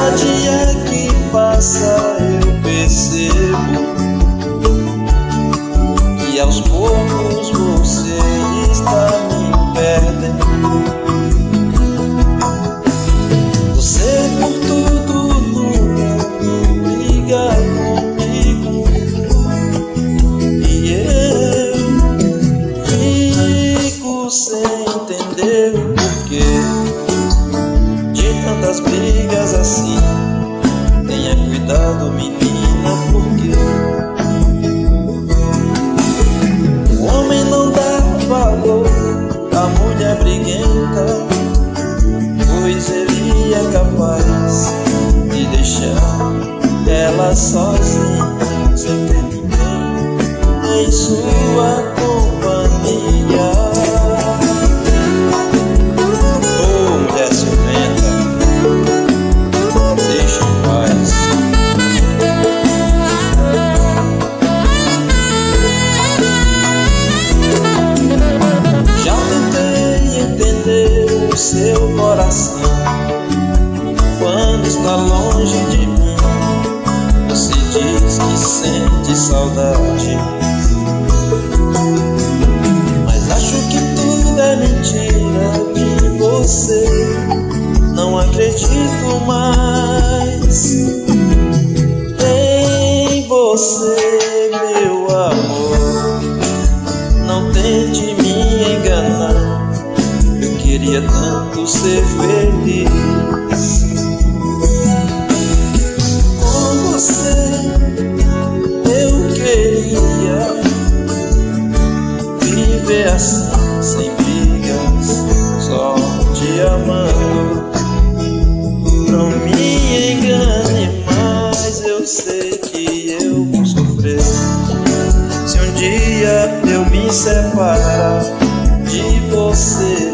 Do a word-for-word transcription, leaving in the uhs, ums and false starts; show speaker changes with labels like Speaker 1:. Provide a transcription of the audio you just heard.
Speaker 1: Cada dia que passa eu percebo que aos poucos você está me perdendo. Você por tudo no mundo briga comigo, e eu fico sem entender o porquê de tantas brigas assim. Tenha cuidado, menina, porque o homem não dá valor à mulher briguenta, pois ele é capaz de deixar ela sozinha, sem ter ninguém em sua companhia. Oh, mulher ciumenta, deixa em paz. Já tentei entender o seu coração. Quando está longe de mim, você diz que sente saudade, mas acho que tudo é mentira de você. Não acredito mais em você, meu amor. Não tente me enganar, eu queria tanto ser feliz com você. Eu queria viver assim, sem brigas, só te amando. Não me engane mais, eu sei que eu vou sofrer se um dia eu me separar de você.